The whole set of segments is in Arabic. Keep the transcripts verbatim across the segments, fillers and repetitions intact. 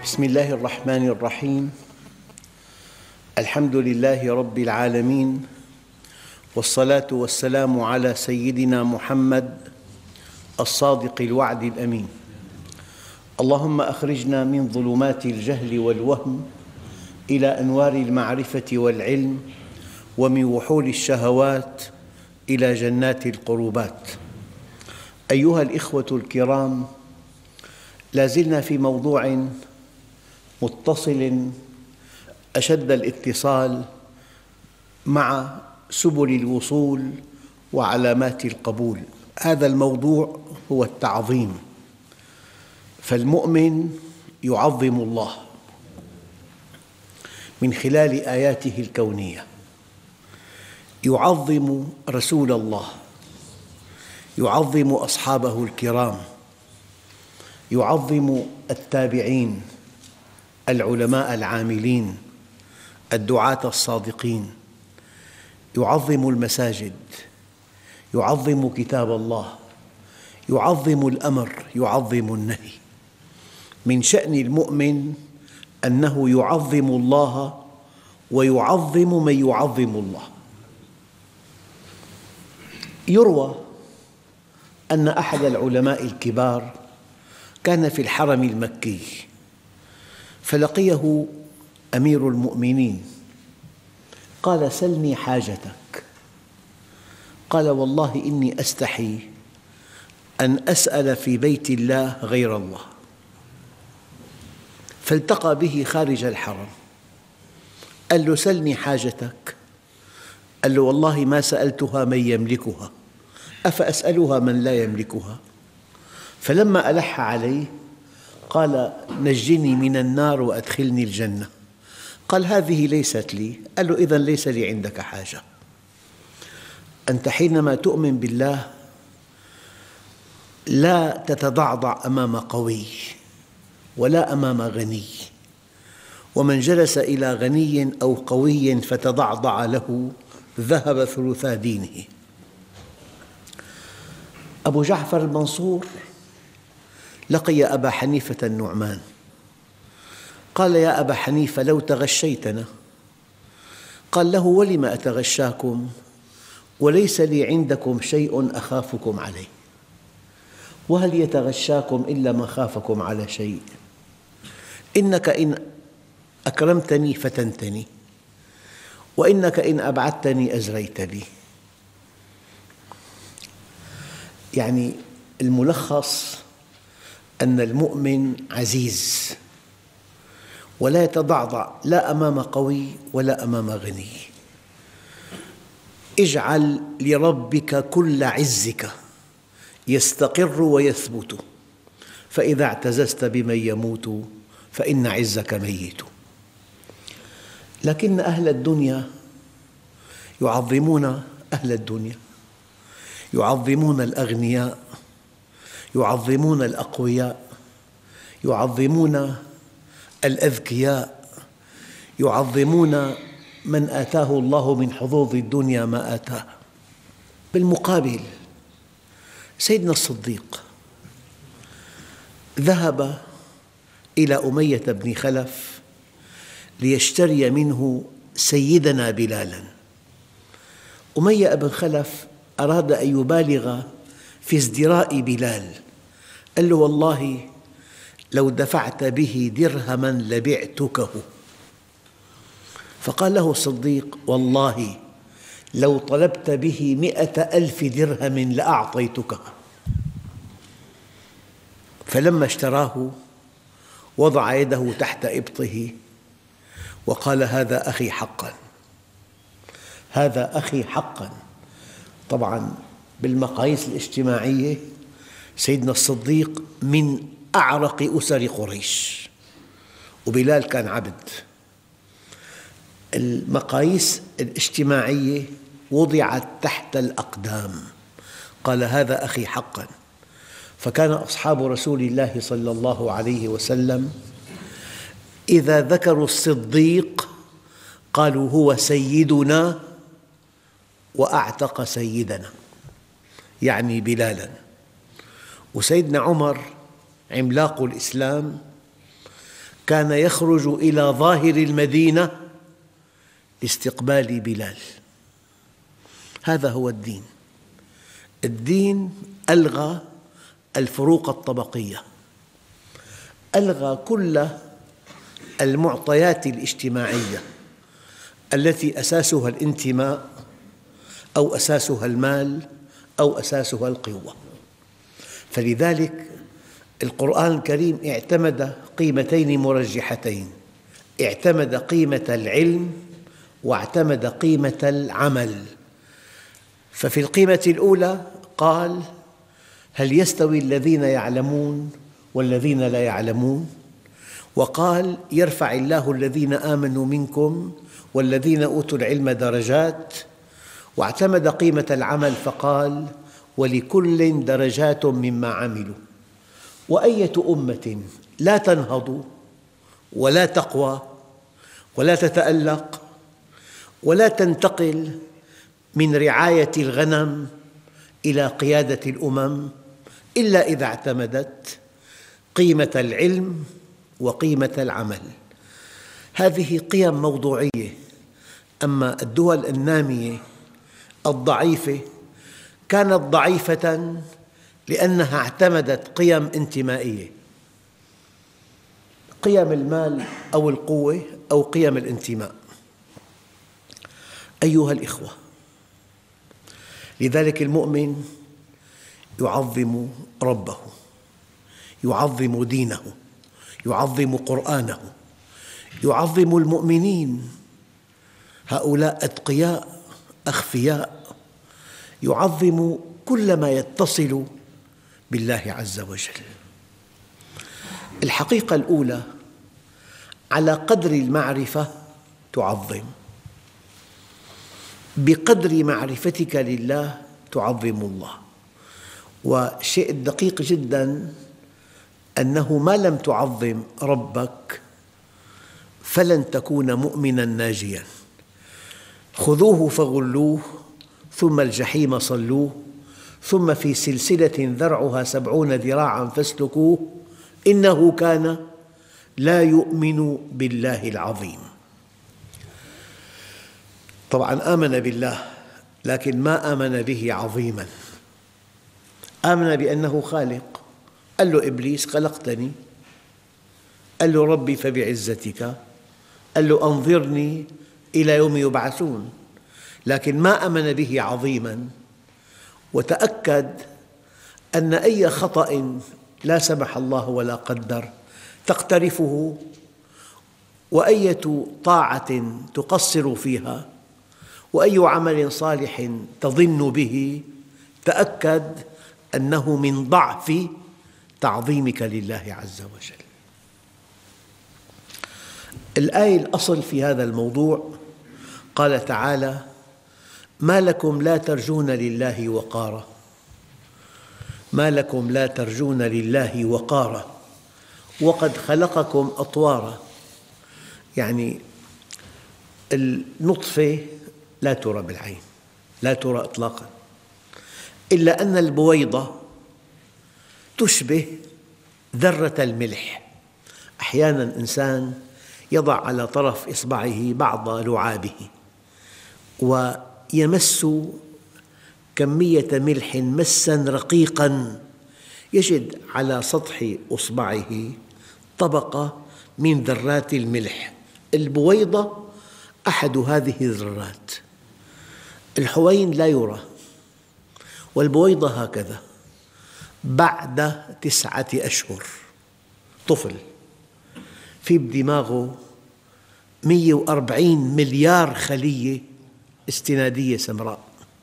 بسم الله الرحمن الرحيم. الحمد لله رب العالمين، والصلاة والسلام على سيدنا محمد الصادق الوعد الأمين. اللهم أخرجنا من ظلمات الجهل والوهم إلى أنوار المعرفة والعلم، ومن وحول الشهوات إلى جنات القربات. أيها الإخوة الكرام، لا زلنا في موضوع متصل أشد الاتصال مع سبل الوصول وعلامات القبول. هذا الموضوع هو التعظيم. فالمؤمن يعظم الله من خلال آياته الكونية، يعظم رسول الله، يعظم أصحابه الكرام، يعظم التابعين، العلماء العاملين، الدعاة الصادقين، يعظم المساجد، يعظم كتاب الله، يعظم الأمر، يعظم النهي. من شأن المؤمن أنه يعظم الله ويعظم من يعظم الله. يروى أن أحد العلماء الكبار كان في الحرم المكي، فلقيه أمير المؤمنين قال: سلني حاجتك. قال: والله إني أستحي أن أسأل في بيت الله غير الله. فالتقى به خارج الحرم، قال له: سلني حاجتك. قال له: والله ما سألتها من يملكها، أفأسألها من لا يملكها؟ فلما ألح عليه قال: نجني من النار وأدخلني الجنة. قال: هذه ليست لي. قال له: إذن ليس لي عندك حاجة. أنت حينما تؤمن بالله لا تتضعضع أمام قوي ولا أمام غني، ومن جلس إلى غني أو قوي فتضعضع له ذهب ثلثا دينه. أبو جعفر المنصور لقي أبا حنيفة النعمان، قال: يا أبا حنيفة لو تغشيتنا. قال له: ولم أتغشاكم وليس لي عندكم شيء أخافكم عليه، وهل يتغشاكم إلا من خافكم على شيء؟ إنك إن أكرمتني فتنتني، وإنك إن أبعدتني أزريت بي. يعني الملخص أن المؤمن عزيز ولا يتضعضع لا أمام قوي ولا أمام غني. اجعل لربك كل عزك يستقر ويثبت، فإذا اعتززت بمن يموت فإن عزك ميت. لكن أهل الدنيا يعظمون أهل الدنيا، يعظمون الأغنياء، يعظمون الأقوياء، يعظمون الأذكياء، يعظمون من آتاه الله من حظوظ الدنيا ما آتاه. بالمقابل سيدنا الصديق ذهب إلى أمية بن خلف ليشتري منه سيدنا بلالا. أمية بن خلف أراد أن يبالغ في ازدراء بلال، قال له: والله لو دفعت به درهما لبعتكه. فقال له الصديق: والله لو طلبت به مئة ألف درهم لأعطيتكه. فلما اشتراه وضع يده تحت إبطه وقال: هذا أخي حقا، هذا أخي حقا. طبعاً بالمقاييس الاجتماعية سيدنا الصديق من أعرق أسر قريش، وبلال كان عبد. المقاييس الاجتماعية وضعت تحت الأقدام. قال: هذا أخي حقا. فكان أصحاب رسول الله صلى الله عليه وسلم إذا ذكروا الصديق قالوا: هو سيدنا وأعتق سيدنا، يعني بلالا. وسيدنا عمر عملاق الإسلام كان يخرج إلى ظاهر المدينة لاستقبال بلال. هذا هو الدين. الدين ألغى الفروق الطبقية، ألغى كل المعطيات الاجتماعية التي أساسها الانتماء أو أساسها المال أو أساسها القوة. فلذلك القرآن الكريم اعتمد قيمتين مرجحتين، اعتمد قيمة العلم واعتمد قيمة العمل. ففي القيمة الأولى قال: هل يستوي الذين يعلمون والذين لا يعلمون؟ وقال: يرفع الله الذين آمنوا منكم والذين أوتوا العلم درجات. واعتمد قيمة العمل فقال: ولكل درجات مما عملوا. وأية أمة لا تنهض ولا تقوى ولا تتألق ولا تنتقل من رعاية الغنم إلى قيادة الأمم إلا إذا اعتمدت قيمة العلم وقيمة العمل. هذه قيم موضوعية. أما الدول النامية الضعيفة كانت ضعيفة لأنها اعتمدت قيم انتمائية، قيم المال أو القوة أو قيم الانتماء. أيها الإخوة، لذلك المؤمن يعظم ربه، يعظم دينه، يعظم قرآنه، يعظم المؤمنين، هؤلاء أتقياء أخفياء، يعظم كل ما يتصل بالله عز وجل. الحقيقة الأولى: على قدر المعرفة تعظم، بقدر معرفتك لله تعظم الله. والشيء الدقيق جداً أنه ما لم تعظم ربك فلن تكون مؤمناً ناجياً. خذوه فغلوه ثم الجحيم صلوه ثم في سلسلة ذرعها سبعون ذراعاً فاسلكوه إنه كان لا يؤمن بالله العظيم. طبعاً آمن بالله، لكن ما آمن به عظيماً. آمن بأنه خالق. قال له إبليس: خلقتني. قال له: ربي فبعزتك. قال له: أنظرني إلى يوم يبعثون. لكن ما آمن به عظيماً، وتأكد أن أي خطأ لا سمح الله ولا قدر تقترفه، وأية طاعة تقصر فيها، وأي عمل صالح تظن به، تأكد أنه من ضعف تعظيمك لله عز وجل. الآية الأصل في هذا الموضوع قال تعالى: ما لكم لا ترجون لله وقارا، ما لكم لا ترجون لله وقارا وقد خلقكم أطوارا. يعني النطفة لا ترى بالعين، لا ترى إطلاقاً، إلا أن البويضة تشبه ذرة الملح. أحياناً إنسان يضع على طرف إصبعه بعض لعابه ويمس كمية ملح مساً رقيقاً، يجد على سطح إصبعه طبقة من ذرات الملح. البويضة أحد هذه الذرات. الحوين لا يرى، والبويضة هكذا. بعد تسعة أشهر طفل في بدماغه مئة وأربعين مليار خلية استنادية سمراء،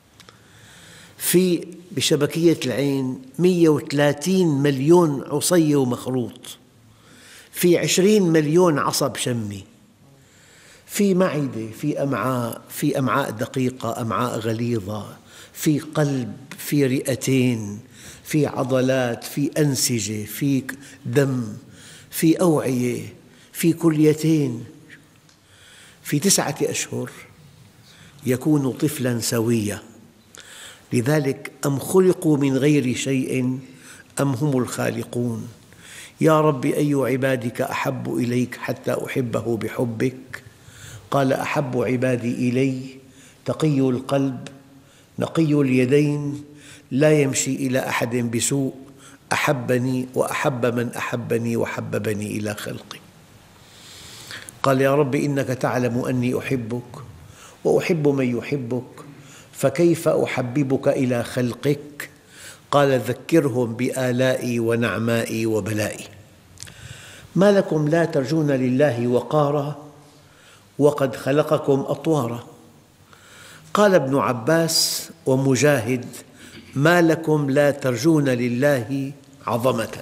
في بشبكية العين مئة وثلاثين مليون عصية ومخروط، في عشرين مليون عصب شمي، في معدة، في أمعاء، في أمعاء دقيقة، أمعاء غليظة، في قلب، في رئتين، في عضلات، في أنسجة، في دم، في أوعية، في كليتين. في تسعة أشهر يكون طفلاً سوياً. لذلك: أم خلقوا من غير شيء أم هم الخالقون. يا رب أي عبادك أحب إليك حتى أحبه بحبك؟ قال أحب عبادي إلي تقي القلب نقي اليدين لا يمشي إلى أحد بسوء أحبني وأحب من أحبني وحببني إلى خلقي. قال يا رب إنك تعلم أني أحبك وأحب من يحبك فكيف أحببك إلى خلقك؟ قال ذكرهم بآلائي ونعمائي وبلائي. ما لكم لا ترجون لله وقارا وقد خلقكم أطوارا. قال ابن عباس ومجاهد ما لكم لا ترجون لله عظمة.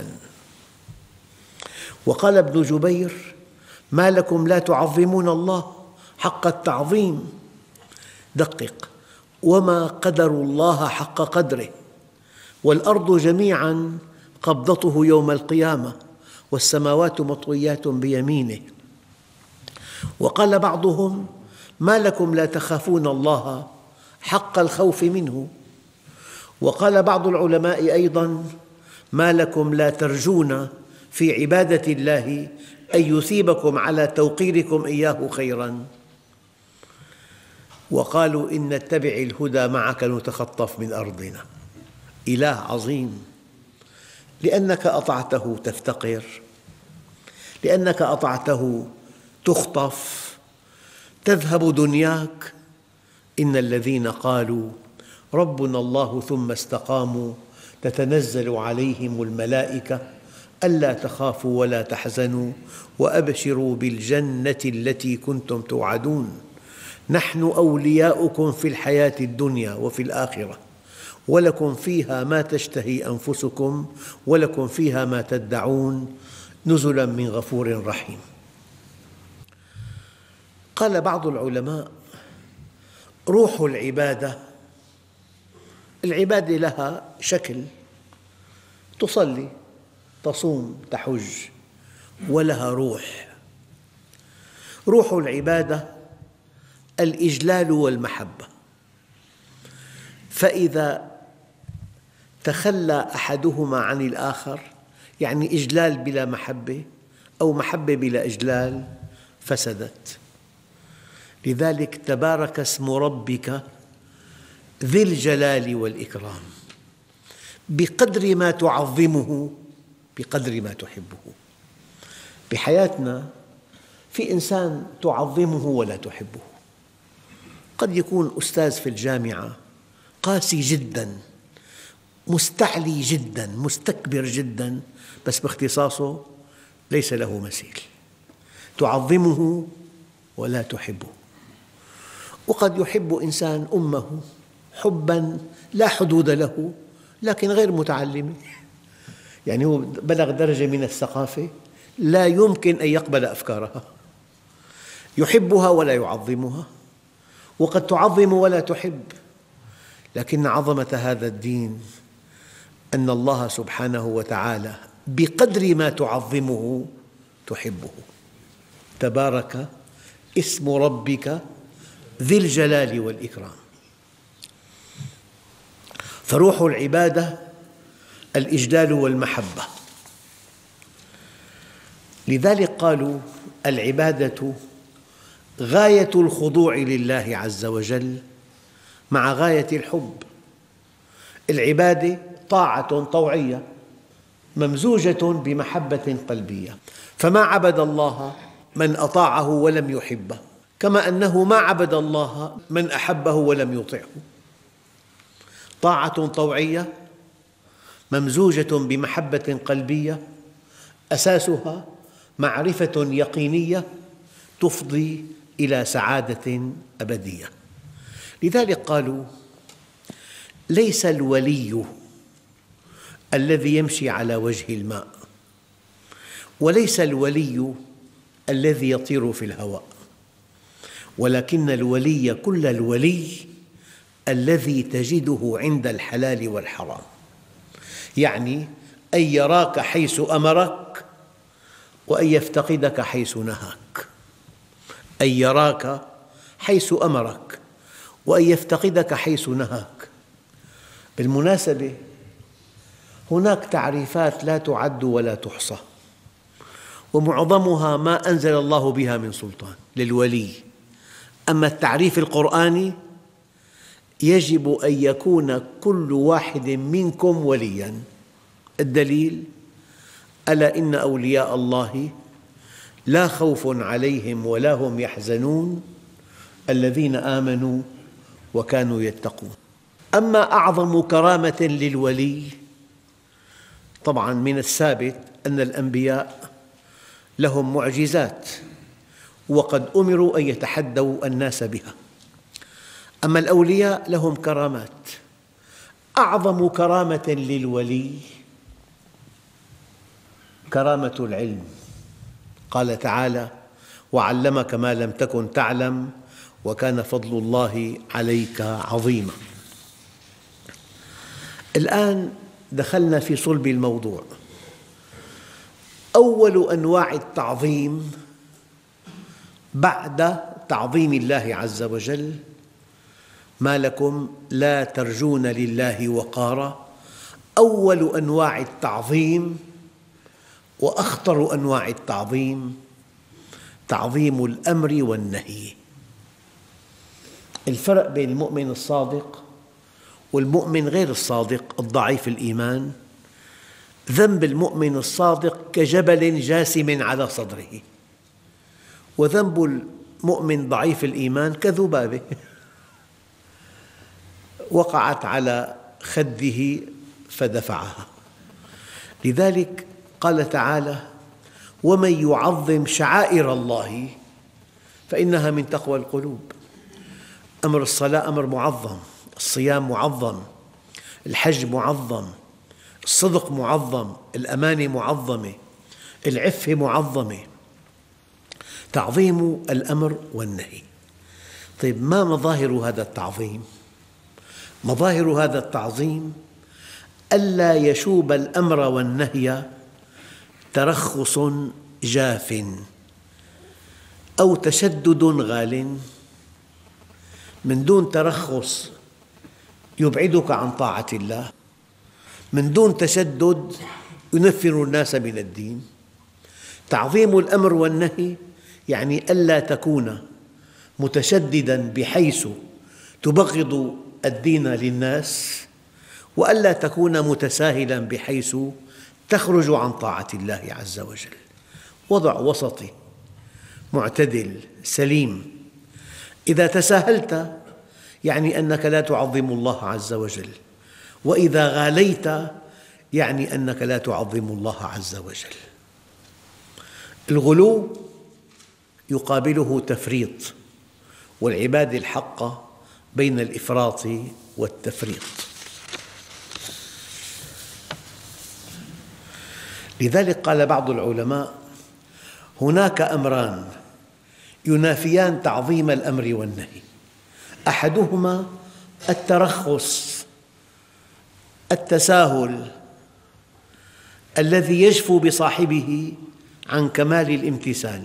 وقال ابن جبير ما لكم لا تعظمون الله حق التعظيم. دقق وما قدروا الله حق قدره والأرض جميعا قبضته يوم القيامة والسماوات مطويات بيمينه. وقال بعضهم ما لكم لا تخافون الله حق الخوف منه. وقال بعض العلماء أيضا ما لكم لا ترجون في عبادة الله أن يثيبكم على توقيركم إياه خيراً. وقالوا إن نتبع الهدى معك نتخطف من أرضنا. إله عظيم، لأنك أطعته تفتقر، لأنك أطعته تخطف، تذهب دنياك. إن الذين قالوا ربنا الله ثم استقاموا تتنزل عليهم الملائكة ألا تخافوا ولا تحزنوا وأبشروا بالجنة التي كنتم توعدون نحن أولياؤكم في الحياة الدنيا وفي الآخرة ولكم فيها ما تشتهي أنفسكم ولكم فيها ما تدعون نزلاً من غفور رحيم. قال بعض العلماء روح العبادة، العبادة لها شكل، تصلي تصوم تحج، ولها روح. روح العبادة الإجلال والمحبة، فإذا تخلى أحدهما عن الآخر يعني إجلال بلا محبة أو محبة بلا إجلال فسدت. لذلك تبارك اسم ربك ذي الجلال والإكرام. بقدر ما تعظمه بقدر ما تحبه. بحياتنا في إنسان تعظمه ولا تحبه. قد يكون أستاذ في الجامعة قاسي جداً مستعلي جداً مستكبر جداً، بس باختصاصه ليس له مثيل، تعظمه ولا تحبه. وقد يحب إنسان أمه حباً لا حدود له لكن غير متعلم، يعني هو بلغ درجة من الثقافة لا يمكن أن يقبل أفكارها، يحبها ولا يعظمها. وقد تعظم ولا تحب، لكن عظمة هذا الدين أن الله سبحانه وتعالى بقدر ما تعظمه تحبه. تبارك اسم ربك ذي الجلال والإكرام. فروح العبادة الإجلال والمحبة. لذلك قالوا العبادة غاية الخضوع لله عز وجل مع غاية الحب. العبادة طاعة طوعية ممزوجة بمحبة قلبية، فما عبد الله من أطاعه ولم يحبه، كما أنه ما عبد الله من أحبه ولم يطعه. طاعة طوعية ممزوجة بمحبة قلبية أساسها معرفة يقينية تفضي إلى سعادة أبدية. لذلك قالوا ليس الولي الذي يمشي على وجه الماء، وليس الولي الذي يطير في الهواء، ولكن الولي كل الولي الذي تجده عند الحلال والحرام، يعني أن يراك حيث أمرك وأن يفتقدك حيث نهاك. أن يراك حيث أمرك وأن يفتقدك حيث نهاك. بالمناسبة هناك تعريفات لا تعد ولا تحصى ومعظمها ما أنزل الله بها من سلطان للولي. أما التعريف القرآني يجب أن يكون كل واحد منكم ولياً. الدليل: ألا إن أولياء الله لا خوف عليهم ولا هم يحزنون الذين آمنوا وكانوا يتقون. أما أعظم كرامة للولي، طبعاً من الثابت أن الأنبياء لهم معجزات وقد أمروا أن يتحدوا الناس بها. أما الأولياء لهم كرامات. أعظم كرامة للولي كرامة العلم. قال تعالى: وعلمك ما لم تكن تعلم وكان فضل الله عليك عظيما. الآن دخلنا في صلب الموضوع. أول أنواع التعظيم بعد تعظيم الله عز وجل: ما لكم لا ترجون لله وقارا. أول أنواع التعظيم وأخطر أنواع التعظيم تعظيم الأمر والنهي. الفرق بين المؤمن الصادق والمؤمن غير الصادق الضعيف الإيمان: ذنب المؤمن الصادق كجبل جاسم على صدره، وذنب المؤمن ضعيف الإيمان كذبابة وقعت على خده فدفعها. لذلك قال تعالى: ومن يعظم شعائر الله فإنها من تقوى القلوب. أمر الصلاة أمر معظم، الصيام معظم، الحج معظم، الصدق معظم، الأمانة معظمة، العفة معظمة. تعظيم الأمر والنهي. طيب، ما مظاهر هذا التعظيم؟ مظاهر هذا التعظيم ألا يشوب الأمر والنهي ترخص جاف أو تشدد غال. من دون ترخص يبعدك عن طاعة الله، من دون تشدد ينفر الناس من الدين. تعظيم الأمر والنهي يعني ألا تكون متشدداً بحيث تبغض الدين للناس، وألا تكون متساهلاً بحيث تخرج عن طاعة الله عز وجل. وضع وسطي معتدل سليم. إذا تساهلت يعني أنك لا تعظم الله عز وجل، وإذا غاليت يعني أنك لا تعظم الله عز وجل. الغلو يقابله تفريط، والعبادة الحقة بين الإفراط والتفريط. لذلك قال بعض العلماء: هناك أمران ينافيان تعظيم الأمر والنهي. أحدهما الترخص، التساهل الذي يجفو بصاحبه عن كمال الامتثال.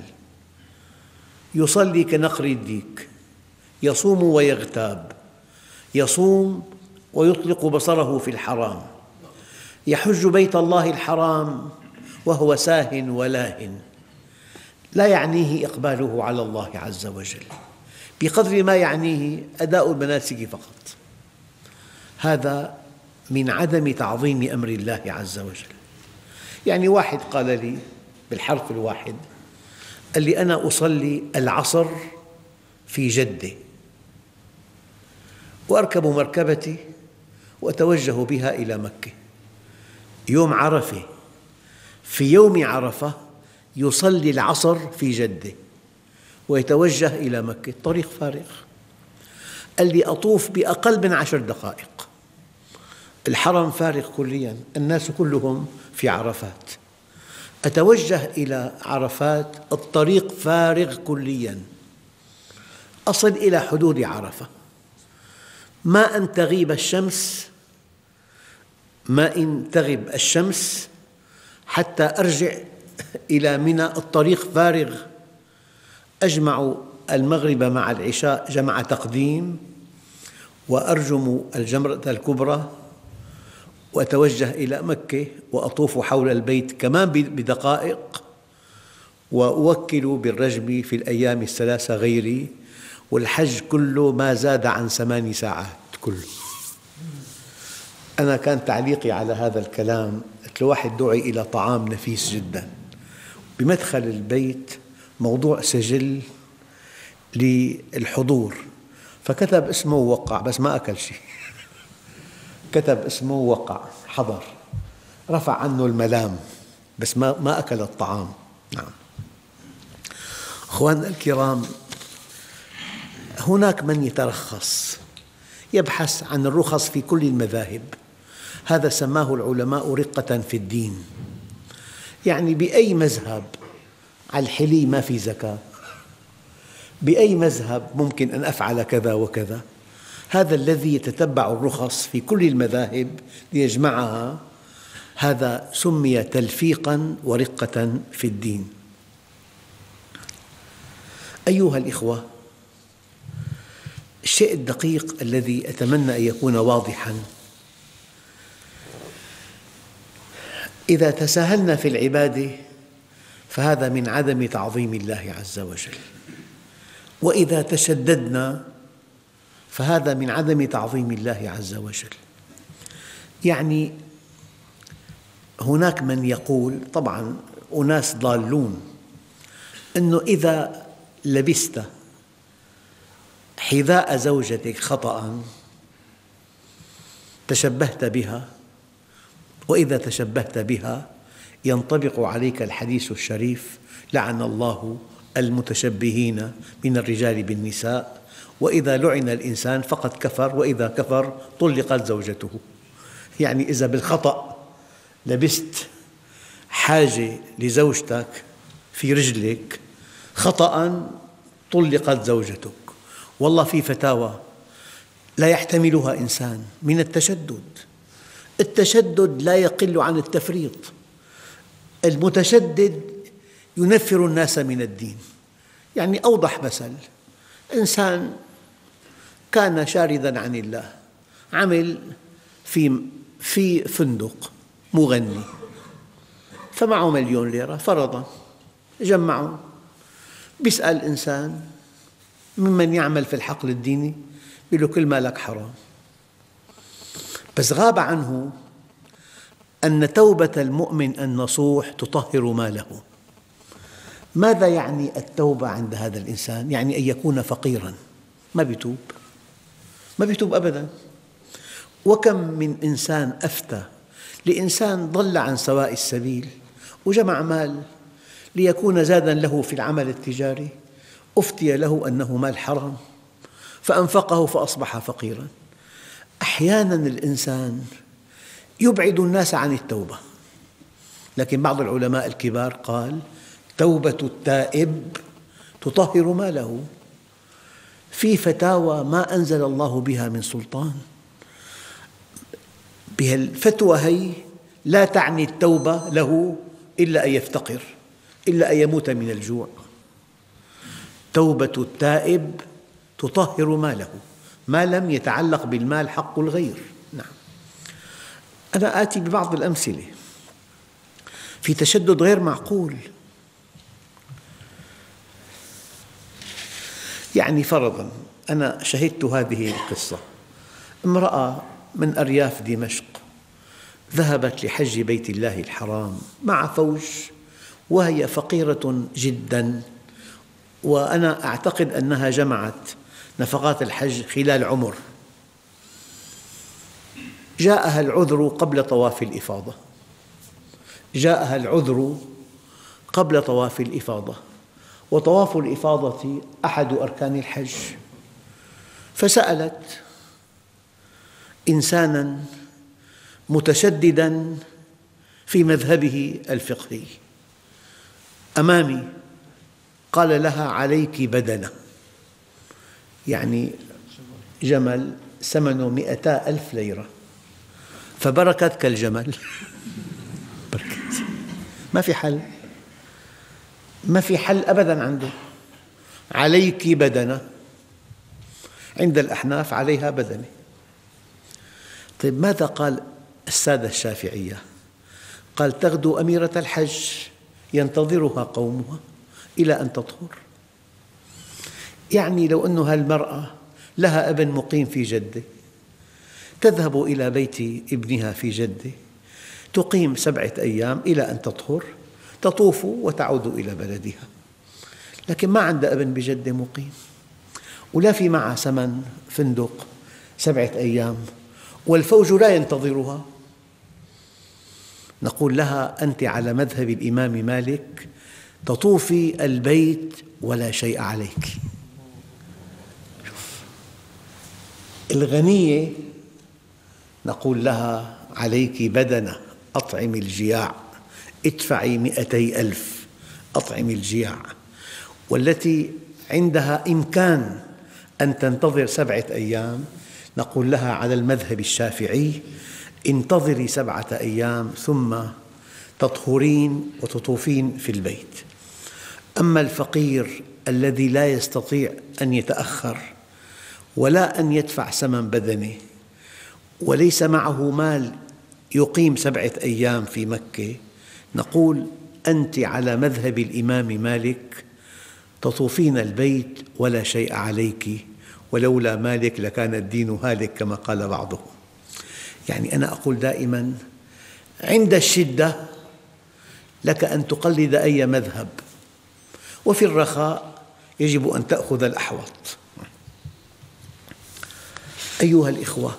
يصلي كنقر الديك، يصوم ويغتاب، يصوم ويطلق بصره في الحرام، يحج بيت الله الحرام وهو ساهٍ ولاهٍ، لا يعنيه إقباله على الله عز وجل بقدر ما يعنيه أداء المناسك فقط. هذا من عدم تعظيم أمر الله عز وجل. يعني واحد قال لي بالحرف الواحد، قال لي: أنا أصلي العصر في جدة وأركب مركبتي وأتوجه بها إلى مكة يوم عرفة. في يوم عرفة يصلي العصر في جدة ويتوجه إلى مكة، الطريق فارغ. قال لي: أطوف بأقل من عشر دقائق، الحرم فارغ كلياً، الناس كلهم في عرفات. أتوجه إلى عرفات، الطريق فارغ كلياً. أصل إلى حدود عرفة، ما أن تغيب الشمس ما إن تغب الشمس حتى أرجع إلى منى، الطريق فارغ. أجمع المغرب مع العشاء جمع تقديم، وأرجم الجمرة الكبرى وأتوجه إلى مكة وأطوف حول البيت كمان بدقائق، وأوكل بالرجم في الأيام الثلاثة غيري، والحج كله ما زاد عن ثماني ساعات كله. أنا كان تعليقي على هذا الكلام، قلت له واحد دعي إلى طعام نفيس جدا، بمدخل البيت موضوع سجل للحضور، فكتب اسمه ووقع بس ما أكل شيء. كتب اسمه ووقع، حضر، رفع عنه الملام بس ما ما أكل الطعام. نعم. أخواننا الكرام، هناك من يترخص، يبحث عن الرخص في كل المذاهب، هذا سماه العلماء رقة في الدين. يعني بأي مذهب على الحلي ما في زكاة، بأي مذهب ممكن أن أفعل كذا وكذا. هذا الذي يتتبع الرخص في كل المذاهب ليجمعها، هذا سمي تلفيقاً ورقة في الدين. أيها الإخوة، الشيء الدقيق الذي أتمنى أن يكون واضحاً: إذا تساهلنا في العبادة فهذا من عدم تعظيم الله عز وجل، وإذا تشددنا فهذا من عدم تعظيم الله عز وجل. يعني هناك من يقول، طبعاً أناس ضالون، أنه إذا لبست حذاء زوجتك خطأ تشبهت بها، وإذا تشبهت بها ينطبق عليك الحديث الشريف: لعن الله المتشبهين من الرجال بالنساء، وإذا لعن الإنسان فقد كفر، وإذا كفر طلقت زوجته. يعني إذا بالخطأ لبست حاجة لزوجتك في رجلك خطأ طلقت زوجتك. والله في فتاوى لا يحتملها إنسان من التشدد. التشدد لا يقل عن التفريط. المتشدد ينفر الناس من الدين. يعني أوضح مثل: إنسان كان شارداً عن الله، عمل في في فندق مغني، فمعه مليون ليرة فرضاً، جمعوا. بيسأل إنسان ممن يعمل في الحقل الديني، يقول له: كل مالك حرام. بس غاب عنه أن توبة المؤمن النصوح تطهر ماله. ماذا يعني التوبة عند هذا الإنسان؟ يعني أن يكون فقيراً ما بيتوب، ما بيتوب أبداً. وكم من إنسان أفتى لإنسان ضل عن سواء السبيل وجمع مال ليكون زاداً له في العمل التجاري، أفتي له أنه مال حرام فأنفقه فأصبح فقيراً. أحياناً الإنسان يبعد الناس عن التوبة، لكن بعض العلماء الكبار قال: توبة التائب تطهر ماله. في فتاوى ما أنزل الله بها من سلطان، بها الفتوى هي لا تعني التوبة له إلا أن يفتقر، إلا أن يموت من الجوع. توبة التائب تطهر ماله ما لم يتعلق بالمال حق الغير. نعم. أنا آتي ببعض الأمثلة في تشدد غير معقول. يعني فرضاً أنا شهدت هذه القصة: امرأة من أرياف دمشق ذهبت لحج بيت الله الحرام مع فوج، وهي فقيرة جداً، وأنا أعتقد أنها جمعت نفقات الحج خلال عمر. جاءها العذر قبل طواف الإفاضة، جاءها العذر قبل طواف الإفاضة، وطواف الإفاضة أحد أركان الحج. فسألت إنساناً متشدداً في مذهبه الفقهي أمامي، قال لها: عليك بدنة، يعني جمل ثمنه مئتا ألف ليرة، فبركت كالجمل. بركت، ما في حل، ما في حل أبداً عنده. عليك بدنة، عند الأحناف عليها بدنة. طيب ماذا قال السادة الشافعية؟ قال: تغدو أميرة الحج ينتظرها قومها، إلى أن تطهر. يعني لو أن هالمرأة لها ابن مقيم في جدة، تذهب إلى بيت ابنها في جدة، تقيم سبعة أيام إلى أن تطهر، تطوف وتعود إلى بلدها. لكن ما عندها ابن بجدة مقيم، ولا في معها ثمن فندق سبعة أيام، والفوج لا ينتظرها. نقول لها: أنت على مذهب الإمام مالك تطوفي البيت ولا شيء عليك. الغنية نقول لها: عليك بدنة، أطعمي الجياع، ادفعي مئتي ألف أطعمي الجياع. والتي عندها إمكان أن تنتظر سبعة أيام نقول لها على المذهب الشافعي: انتظري سبعة أيام ثم تطهرين وتطوفين في البيت. أما الفقير الذي لا يستطيع أن يتأخر ولا أن يدفع ثمن بدنه وليس معه مال يقيم سبعة أيام في مكة، نقول: أنت على مذهب الإمام مالك تطوفين البيت ولا شيء عليك، ولولا مالك لكان الدين هالك كما قال بعضهم. يعني أنا أقول دائما: عند الشدة لك أن تقلد أي مذهب، وفي الرخاء يجب أن تأخذ الأحوط. أيها الإخوة،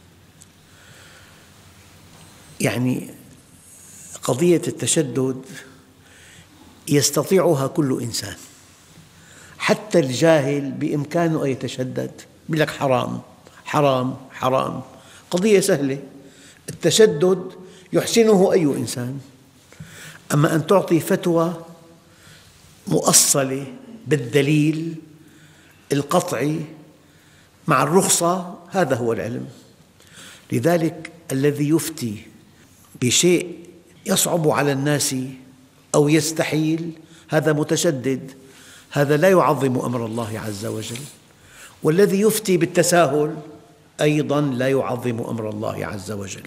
يعني قضية التشدد يستطيعها كل إنسان، حتى الجاهل بإمكانه أن يتشدد. يقول لك حرام حرام حرام، قضية سهلة. التشدد يحسنه أي إنسان، أما أن تعطي فتوى مؤصلة بالدليل القطعي مع الرخصة، هذا هو العلم. لذلك الذي يفتي بشيء يصعب على الناس أو يستحيل هذا متشدد، هذا لا يعظم أمر الله عز وجل. والذي يفتي بالتساهل أيضاً لا يعظم أمر الله عز وجل.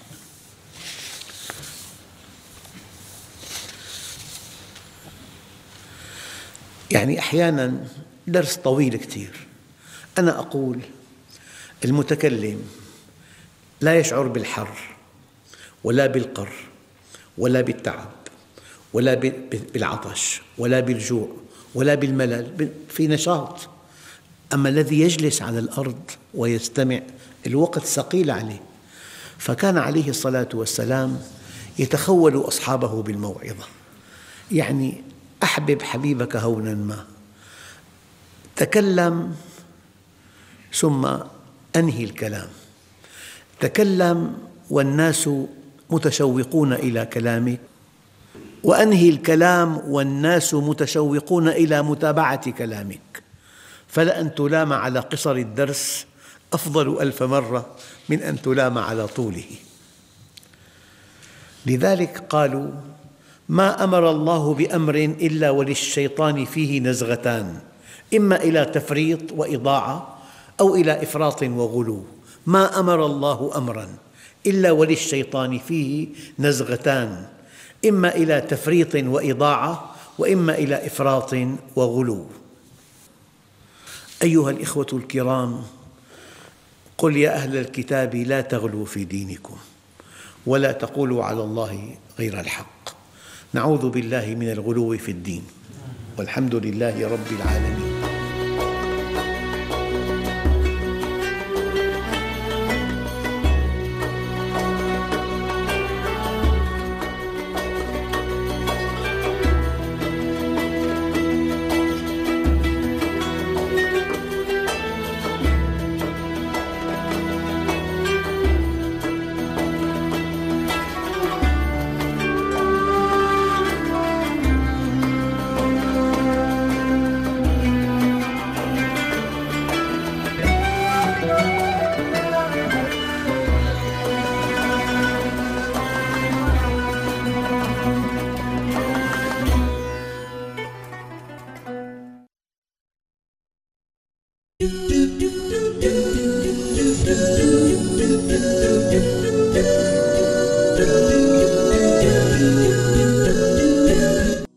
يعني أحياناً درس طويل كثير، أنا أقول: المتكلم لا يشعر بالحر ولا بالقر ولا بالتعب ولا بالعطش ولا بالجوع ولا بالملل، في نشاط. أما الذي يجلس على الأرض ويستمع الوقت ثقيل عليه. فكان عليه الصلاة والسلام يتخول أصحابه بالموعظة، يعني أحبب حبيبك هونا ما، تكلم ثم أنهي الكلام، تكلم والناس متشوقون إلى كلامك، وأنهي الكلام والناس متشوقون إلى متابعة كلامك، فلأن تلام على قصر الدرس أفضل ألف مرة من أن تلام على طوله. لذلك قالوا: ما أمر الله بأمر إلا وللشيطان فيه نزغتان، إما إلى تفريط وإضاعة أو إلى إفراط وغلو. ما أمر الله أمراً إلا وللشيطان فيه نزغتان، إما إلى تفريط وإضاعة وإما إلى إفراط وغلو. أيها الإخوة الكرام، قل يا أهل الكتاب لا تغلوا في دينكم ولا تقولوا على الله غير الحق. نعوذ بالله من الغلو في الدين، والحمد لله رب العالمين. do